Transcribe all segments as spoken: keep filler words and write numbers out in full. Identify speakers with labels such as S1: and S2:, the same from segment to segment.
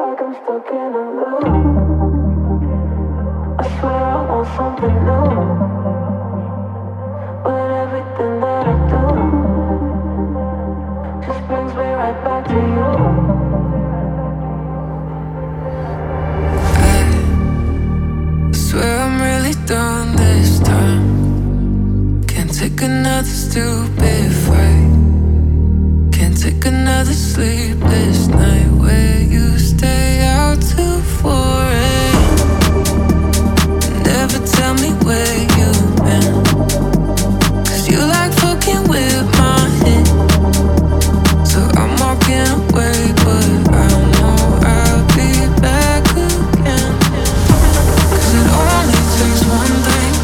S1: like I'm stuck in a loop. I swear I want something new, but everything that I do just brings me right back to you.
S2: I swear I'm really done this time. Can't take another stupid fight. Can't take another sleepless night where you stay out till four a.m. Never tell me where you've been, 'cause you like fucking with my head. So I'm walking away, but I know I'll be back again. 'Cause it only takes one thing.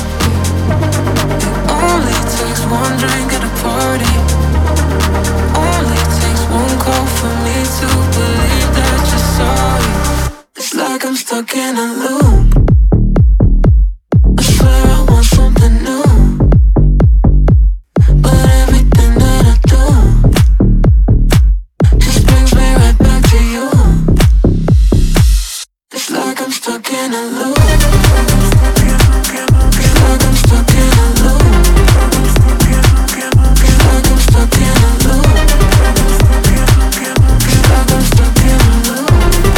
S2: It only takes one drink at a party. Only takes one call for me to believe that you're sorry. It's like I'm stuck in a loop. I swear I want something new, but everything that I do just brings me right back to you. It's like I'm stuck in a loop. It's like I'm stuck in a loop. It's like I'm stuck in a loop. It's like I'm stuck in a loop.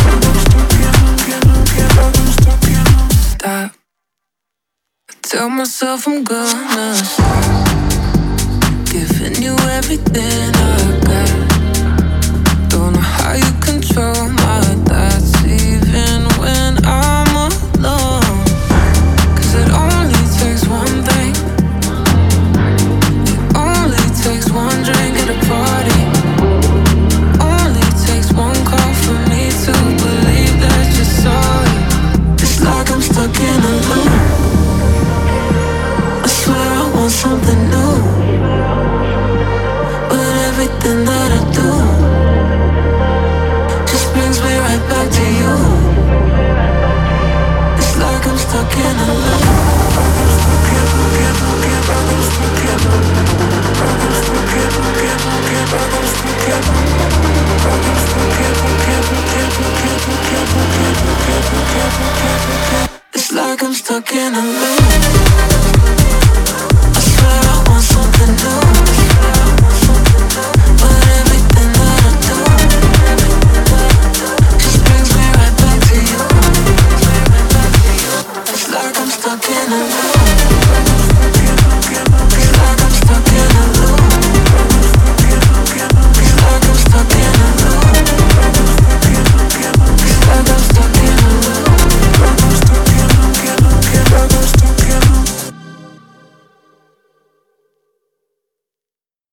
S2: Stop. I tell myself I'm gonna stop giving you everything I got. Don't know how you control my thoughts even when I'm alone. 'Cause it only takes one thing. It only takes one drink at a party. Only takes one call for me to believe that you're sorry. It's like I'm stuck in a loop. I swear I want something new, but everything that I do just brings me right back to you. It's like I'm stuck in a loop. It's like I'm stuck in a loop.